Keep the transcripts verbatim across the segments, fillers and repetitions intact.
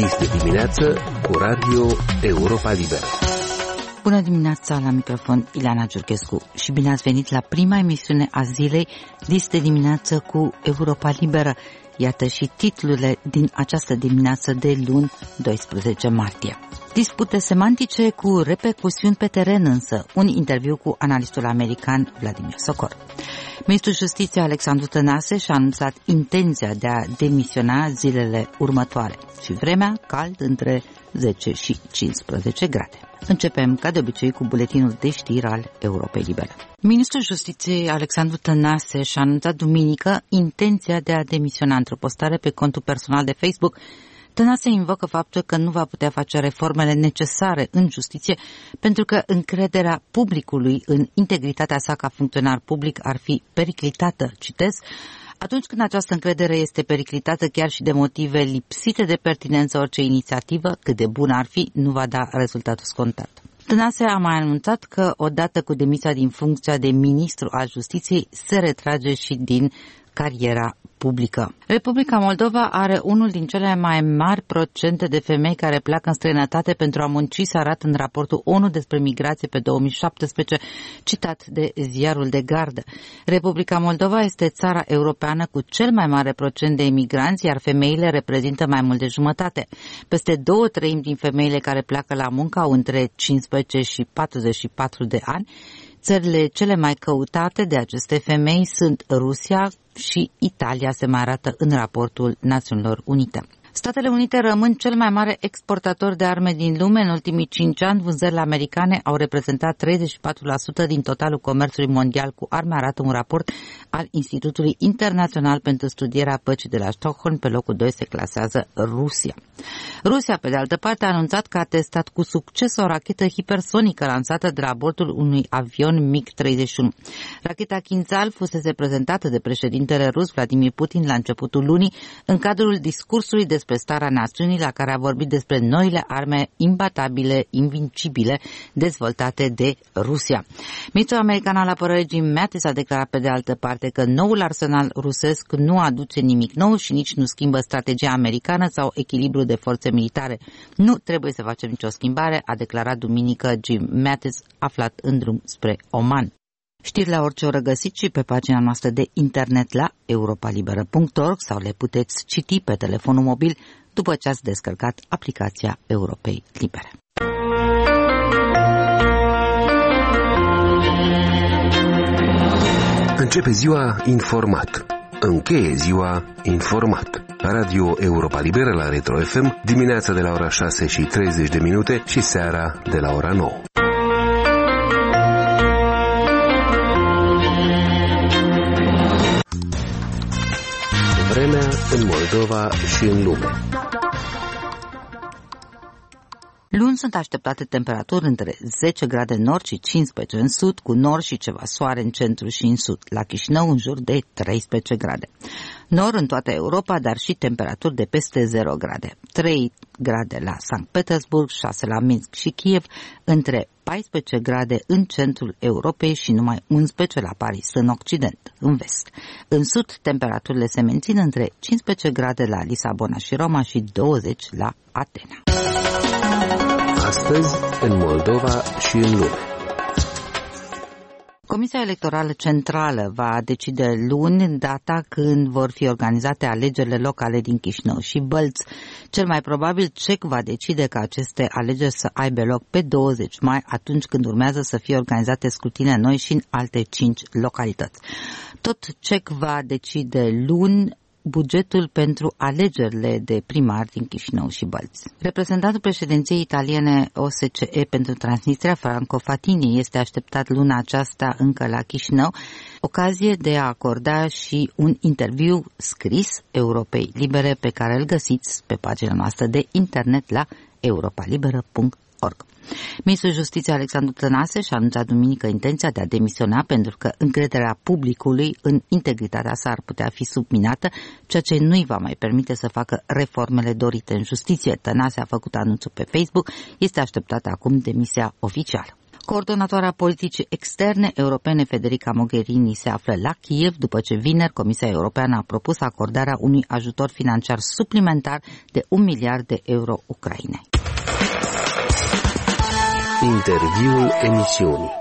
Este dimineață cu Radio Europa Liberă. Bună dimineața, la microfon Ileana Giurchescu și bine ați venit la prima emisiune a zilei Este dimineață cu Europa Liberă. Iată și titlurile din această dimineață de luni, doisprezece martie. Dispute semantice cu repercusiuni pe teren însă, un interviu cu analistul american Vladimir Sokor. Ministrul Justiției Alexandru Tănase și-a anunțat intenția de a demisiona zilele următoare și vremea cald între zece și cincisprezece grade. Începem, ca de obicei, cu buletinul de știri al Europei Libere. Ministrul Justiției Alexandru Tănase și-a anunțat duminică intenția de a demisiona într-o postare pe contul personal de Facebook. Tănase invocă faptul că nu va putea face reformele necesare în justiție pentru că încrederea publicului în integritatea sa ca funcționar public ar fi periclitată, citez, atunci când această încredere este periclitată chiar și de motive lipsite de pertinență, orice inițiativă, cât de bună ar fi, nu va da rezultatul scontat. Tănase a mai anunțat că, odată cu demisia din funcția de ministru al justiției, se retrage și din cariera publică. Republica Moldova are unul din cele mai mari procente de femei care pleacă în străinătate pentru a munci, se arată în raportul ONU despre migrație pe două mii șaptesprezece, citat de ziarul de gardă. Republica Moldova este țara europeană cu cel mai mare procent de emigranți, iar femeile reprezintă mai mult de jumătate. Peste două treimi din femeile care pleacă la muncă au între cincisprezece și patruzeci și patru de ani. Țările cele mai căutate de aceste femei sunt Rusia și Italia, se mai arată în raportul Națiunilor Unite. Statele Unite rămân cel mai mare exportator de arme din lume. În ultimii cinci ani, vânzările americane au reprezentat treizeci și patru la sută din totalul comerțului mondial cu arme, arată un raport al Institutului Internațional pentru Studierea Păcii de la Stockholm. Pe locul doi se clasează Rusia. Rusia, pe de altă parte, a anunțat că a testat cu succes o rachetă hipersonică lansată de la bordul unui avion MiG treizeci și unu. Racheta Kinzhal fusese prezentată de președintele rus Vladimir Putin la începutul lunii în cadrul discursului despre starea națiunii, la care a vorbit despre noile arme imbatabile, invincibile, dezvoltate de Rusia. Ministrul american al apărării Jim Mattis a declarat pe de altă parte că noul arsenal rusesc nu aduce nimic nou și nici nu schimbă strategia americană sau echilibrul de forțe militare. Nu trebuie să facem nicio schimbare, a declarat duminică Jim Mattis, aflat în drum spre Oman. Știrile la orice oră găsiți și pe pagina noastră de internet la europa liberă punct org sau le puteți citi pe telefonul mobil după ce ați descărcat aplicația Europei Libere. Începe ziua informat. Încheie ziua informat. Radio Europa Liberă la Retro F M, dimineața de la ora șase și treizeci de minute și seara de la ora nouă. Vremea în Moldova și în lume. Luni sunt așteptate temperaturi între zece grade în nord și cincisprezece în sud, cu nord și ceva soare în centru și în sud. La Chișinău în jur de treisprezece grade. Nord în toată Europa, dar și temperaturi de peste zero grade. trei grade la Sankt Petersburg, șase la Minsk și Kiev, între paisprezece grade în centrul Europei și numai unsprezece la Paris, în Occident, în vest. În sud, temperaturile se mențin între cincisprezece grade la Lisabona și Roma și douăzeci la Atena. Astăzi, în Moldova și în lume. Comisia Electorală Centrală va decide luni data când vor fi organizate alegerile locale din Chișinău și Bălți. Cel mai probabil C E C va decide ca aceste alegeri să aibă loc pe douăzeci mai, atunci când urmează să fie organizate scrutine noi și în alte cinci localități. Tot C E C va decide luni bugetul pentru alegerile de primar din Chișinău și Bălți. Reprezentantul președinției italiene O S C E pentru Transnistria, Franco Fatini, este așteptat luna aceasta încă la Chișinău, ocazie de a acorda și un interviu scris Europei Libere pe care îl găsiți pe pagina noastră de internet la europa liberă punct org. Ministrul Justiției Alexandru Tănase și-a anunțat duminică intenția de a demisiona pentru că încrederea publicului în integritatea sa ar putea fi subminată, ceea ce nu îi va mai permite să facă reformele dorite în justiție. Tănase a făcut anunțul pe Facebook, este așteptată acum demisia oficială. Coordonatoarea politicii externe europene Federica Mogherini se află la Kiev după ce vineri Comisia Europeană a propus acordarea unui ajutor financiar suplimentar de un miliard de euro Ucrainei. Interviul emisiunii.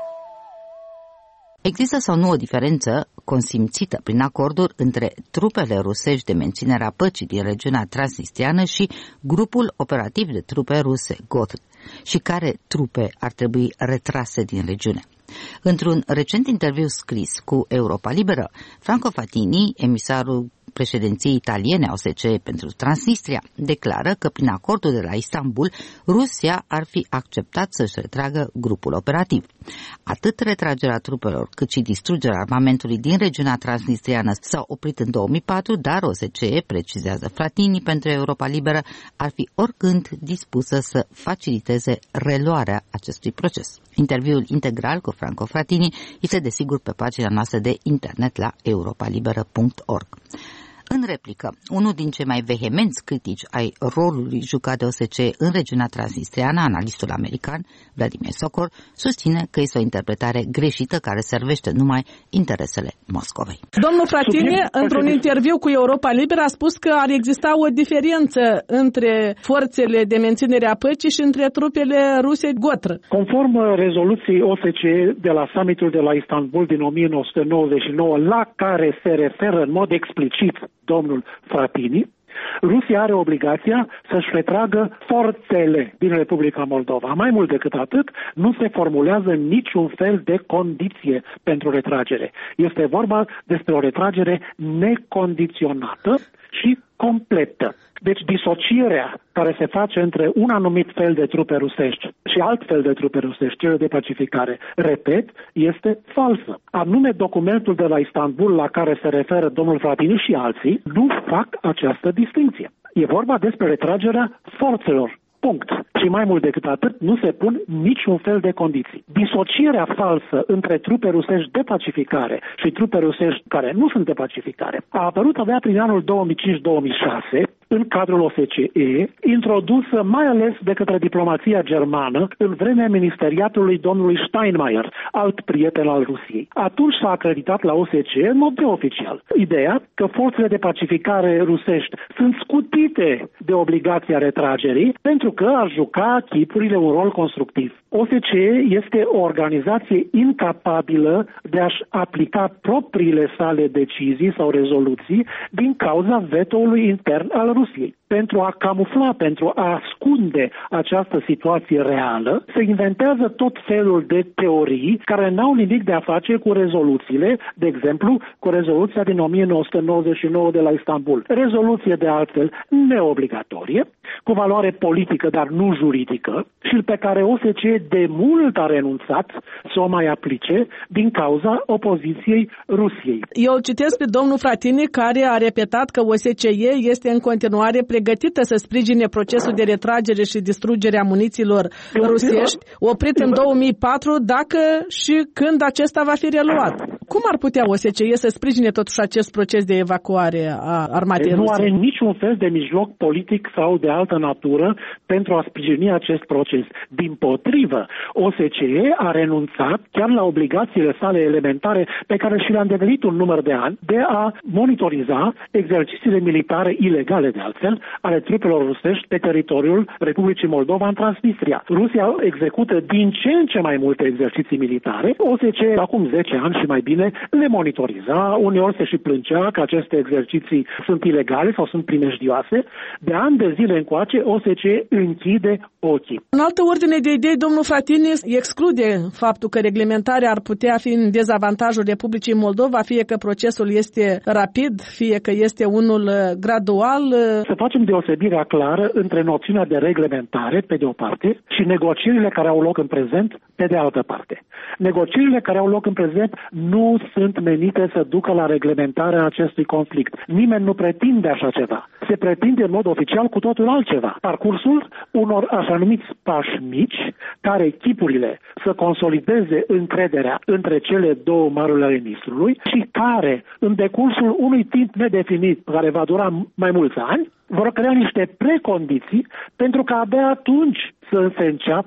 Există sau nu o diferență consimțită prin acorduri între trupele rusești de menținere a păcii din regiunea transnistriană și grupul operativ de trupe ruse, Gotl, și care trupe ar trebui retrase din regiune? Într-un recent interviu scris cu Europa Liberă, Franco Frattini, emisarul președinției italiene a O S C E pentru Transnistria, declară că prin acordul de la Istanbul, Rusia ar fi acceptat să-și retragă grupul operativ. Atât retragerea trupelor, cât și distrugerea armamentului din regiunea transnistriană s-au oprit în două mii patru, dar O S C E, precizează Frattini pentru Europa Liberă, ar fi oricând dispusă să faciliteze reluarea acestui proces. Interviul integral cu Franco Frattini este desigur pe pagina noastră de internet la europalibera punct org. În replică, unul din cei mai vehemenți critici ai rolului jucat de O S C E în regiunea transnistriană, analistul american Vladimir Sokol, susține că este o interpretare greșită care servește numai interesele Moscovei. Domnul Frattini, într-un interviu cu Europa Liberă, a spus că ar exista o diferență între forțele de menținere a păcii și între trupele ruse Gotl. Conform rezoluției O S C E de la summitul de la Istanbul din o mie nouă sute nouăzeci și nouă, la care se referă în mod explicit domnul Frattini, Rusia are obligația să-și retragă forțele din Republica Moldova. Mai mult decât atât, nu se formulează niciun fel de condiție pentru retragere. Este vorba despre o retragere necondiționată și completă. Deci disocierea care se face între un anumit fel de trupe rusești și alt fel de trupe rusești, cele de pacificare, repet, este falsă. Anume, documentul de la Istanbul la care se referă domnul Frattini și alții nu fac această distinție. E vorba despre retragerea forțelor. Punct. Și mai mult decât atât, nu se pun niciun fel de condiții. Disocierea falsă între trupe rusești de pacificare și trupe rusești care nu sunt de pacificare a apărut abia prin anul două mii cinci două mii șase în cadrul O S C E, introdusă mai ales de către diplomația germană în vremea ministeriatului domnului Steinmeier, alt prieten al Rusiei. Atunci s-a acreditat la O S C E în mod neoficial ideea că forțele de pacificare rusești sunt scutite de obligația retragerii pentru că ar juca chipurile un rol constructiv. O S C E este o organizație incapabilă de a-și aplica propriile sale decizii sau rezoluții din cauza vetoului intern al Rusiei. Pentru a camufla, pentru a ascunde această situație reală, se inventează tot felul de teorii care n-au nimic de a face cu rezoluțiile, de exemplu, cu rezoluția din o mie nouă sute nouăzeci și nouă de la Istanbul. Rezoluție de altfel neobligatorie, cu valoare politică, dar nu juridică, și pe care O S C E de mult a renunțat să o mai aplice din cauza opoziției Rusiei. Eu citesc pe domnul Frattini, care a repetat că O S C E este în continuare pregătită să sprijine procesul de retragere și distrugere a munițiilor rusești, oprit în două mii patru, dacă și când acesta va fi reluat. Cum ar putea O S C E să sprijine totuși acest proces de evacuare a armatei ruse? Nu are niciun fel de mijloc politic sau de altă natură pentru a sprijini acest proces. Dimpotrivă, O S C E a renunțat chiar la obligațiile sale elementare pe care și le-a îndeplinit un număr de ani de a monitoriza exercițiile militare ilegale, de altfel, ale trupelor rusești pe teritoriul Republicii Moldova în Transnistria. Rusia execută din ce în ce mai multe exerciții militare. O S C E acum zece ani și mai bine le monitoriza, uneori se și plângea că aceste exerciții sunt ilegale sau sunt primejdioase. De ani de zile încoace, O S C E închide ochii. În altă ordine de idei, domnul Frattini exclude faptul că reglementarea ar putea fi în dezavantajul Republicii Moldova, fie că procesul este rapid, fie că este unul gradual. Să facem deosebirea clară între noțiunea de reglementare, pe de o parte, și negocierile care au loc în prezent, pe de altă parte. Negocierile care au loc în prezent nu sunt menite să ducă la reglementarea acestui conflict. Nimeni nu pretinde așa ceva. Se pretinde în mod oficial cu totul altceva. Parcursul unor așa numiți pași mici, care chipurile să consolideze încrederea între cele două măruri ale ministrului și care, în decursul unui timp nedefinit, care va dura mai mulți ani, vor crea niște precondiții pentru că abia atunci să se înceapă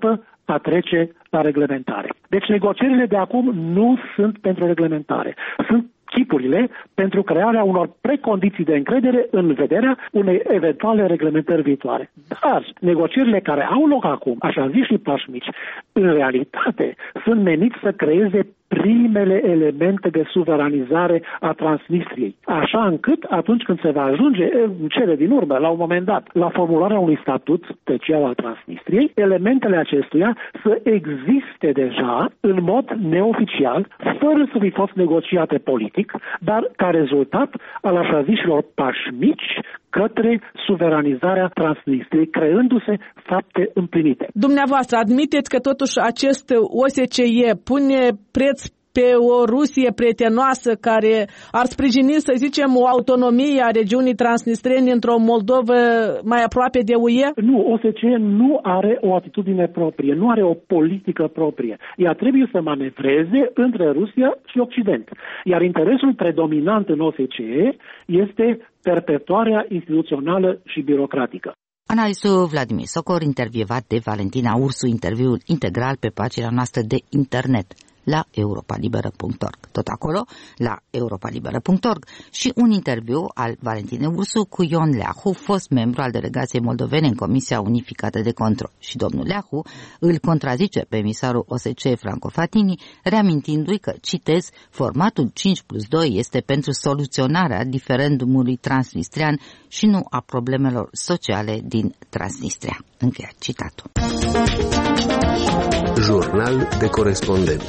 a trece la reglementare. Deci negocierile de acum nu sunt pentru reglementare. Sunt chipurile pentru crearea unor precondiții de încredere în vederea unei eventuale reglementări viitoare. Dar negocierile care au loc acum, așa zis și pași mici, în realitate sunt meniți să creeze primele elemente de suveranizare a Transnistriei. Așa încât, atunci când se va ajunge, în cele din urmă, la un moment dat, la formularea unui statut special al Transnistriei, elementele acestuia să existe deja în mod neoficial, fără să fi fost negociate politic, dar ca rezultat al așa zișilor pași mici către suveranizarea Transnistriei, creându-se fapte împlinite. Dumneavoastră, admiteți că totuși acest O S C E pune preț pe o Rusie prietenoasă care ar sprijini, să zicem, o autonomie a regiunii transnistrene într-o Moldovă mai aproape de U E? Nu, O S C E nu are o atitudine proprie, nu are o politică proprie. Ea trebuie să manevreze între Rusia și Occident. Iar interesul predominant în O S C E este perpetuarea instituțională și birocratică. Analistul Vladimir Socor, intervievat de Valentina Ursu, interviul integral pe pagina noastră de internet la europa liberă punct org. Tot acolo, la europa liberă punct org, și un interviu al Valentinei Ursu cu Ion Leahu, fost membru al delegației moldovene în Comisia Unificată de Control. Și domnul Leahu îl contrazice pe emisarul O S C E Franco Fatini, reamintindu-i că, citez, formatul cinci plus doi este pentru soluționarea diferendumului transnistrian și nu a problemelor sociale din Transnistria. Încheiat citatul. Jurnal de corespondent.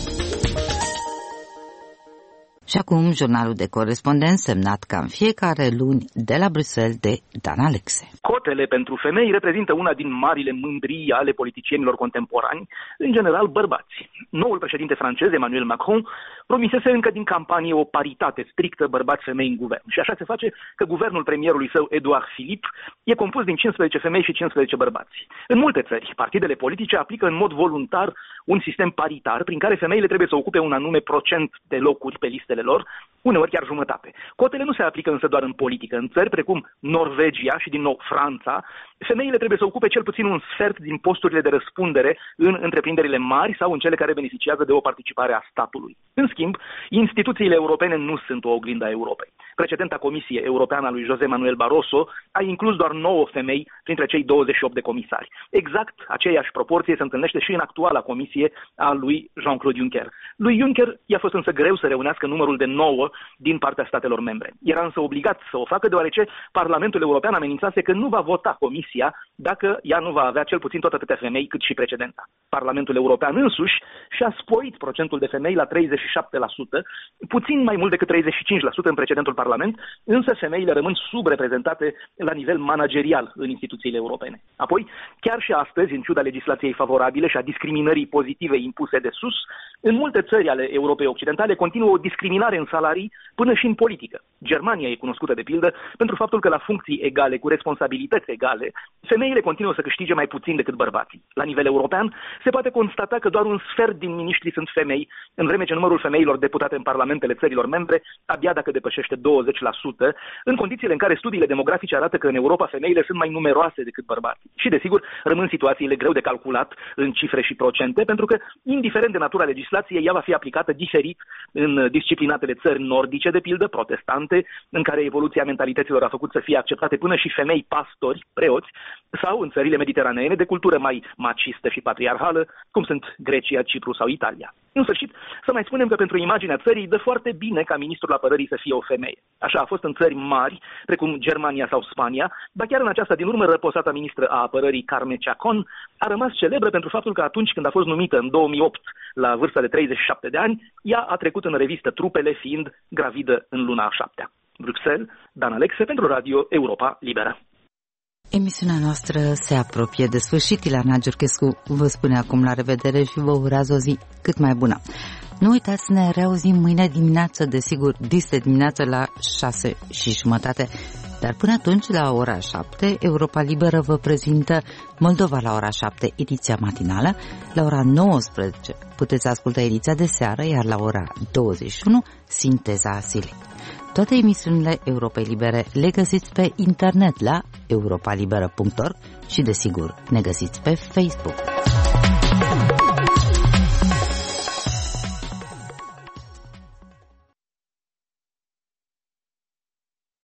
Și acum jurnalul de corespondent semnat ca în fiecare luni de la Bruxelles de Dan Alexe. Cotele pentru femei reprezintă una din marile mândrii ale politicienilor contemporani, în general bărbați. Noul președinte francez, Emmanuel Macron, promisese încă din campanie o paritate strictă bărbați-femei în guvern. Și așa se face că guvernul premierului său, Edouard Philippe, e compus din cincisprezece femei și cincisprezece bărbați. În multe țări, partidele politice aplică în mod voluntar un sistem paritar prin care femeile trebuie să ocupe un anume procent de locuri pe listele lor, uneori chiar jumătate. Cotele nu se aplică însă doar în politică. În țări precum Norvegia și din nou Franța, femeile trebuie să ocupe cel puțin un sfert din posturile de răspundere în întreprinderile mari sau în cele care beneficiază de o participare a statului. În schimb, instituțiile europene nu sunt o oglindă a Europei. Precedenta Comisie Europeană a lui José Manuel Barroso a inclus doar nouă femei printre cei douăzeci și opt de comisari. Exact aceeași proporție se întâlnește și în actuala comisie a lui Jean-Claude Juncker. Lui Juncker i-a fost însă greu să reunească numărul de nouă din partea statelor membre. Era însă obligat să o facă deoarece Parlamentul European amenințase că nu va vota comisia dacă ea nu va avea cel puțin tot atâtea femei cât și precedenta. Parlamentul European însuși și-a sporit procentul de femei la treizeci și șapte la sută, puțin mai mult decât treizeci și cinci la sută în precedentul Parlament, însă femeile rămân subreprezentate la nivel managerial în instituțiile europene. Apoi, chiar și astăzi, în ciuda legislației favorabile și a discriminării pozitive impuse de sus, în multe țări ale Europei Occidentale continuă o discriminare în salarii până și în politică. Germania e cunoscută de pildă pentru faptul că la funcții egale, cu responsabilități egale, femeile continuă să câștige mai puțin decât bărbații. La nivel european, se poate constata că doar un sfert din miniștri sunt femei, în vreme ce numărul femeilor deputate în parlamentele țărilor membre abia dacă depășește douăzeci la sută, în condițiile în care studiile demografice arată că în Europa femeile sunt mai numeroase decât bărbații. Și, desigur, rămân situațiile greu de calculat în cifre și procente, pentru că, indiferent de natura legislației, ea va fi aplicată diferit în disciplinatele țări nordice, de pildă, protestante, în care evoluția mentalităților a făcut să fie acceptate până și femei pastori, preoți, sau în țările mediteraneene de cultură mai macistă și patriarhală, cum sunt Grecia, Cipru sau Italia. În sfârșit, să mai spunem că pentru imaginea țării dă foarte bine ca ministrul apărării să fie o femeie. Așa a fost în țări mari, precum Germania sau Spania, dar chiar în aceasta din urmă răposata ministră a apărării Carme Chacón a rămas celebră pentru faptul că atunci când a fost numită în două mii opt la vârsta de treizeci și șapte de ani, ea a trecut în revistă trupele fiind gravidă în luna a șaptea. Bruxelles, Dan Alexe pentru Radio Europa Liberă. Emisiunea noastră se apropie de sfârșit. Ilana Giurchescu vă spune acum la revedere și vă urează o zi cât mai bună. Nu uitați să ne reauzim mâine dimineață, desigur, dis de dimineață la șase și jumătate. Dar până atunci, la ora șapte, Europa Liberă vă prezintă Moldova la ora șapte, ediția matinală. La ora nouăsprezece puteți asculta ediția de seară, iar la ora douăzeci și unu, sinteza zilei. Toate emisiunile Europei Libere le găsiți pe internet la europa liberă punct org și, desigur, ne găsiți pe Facebook.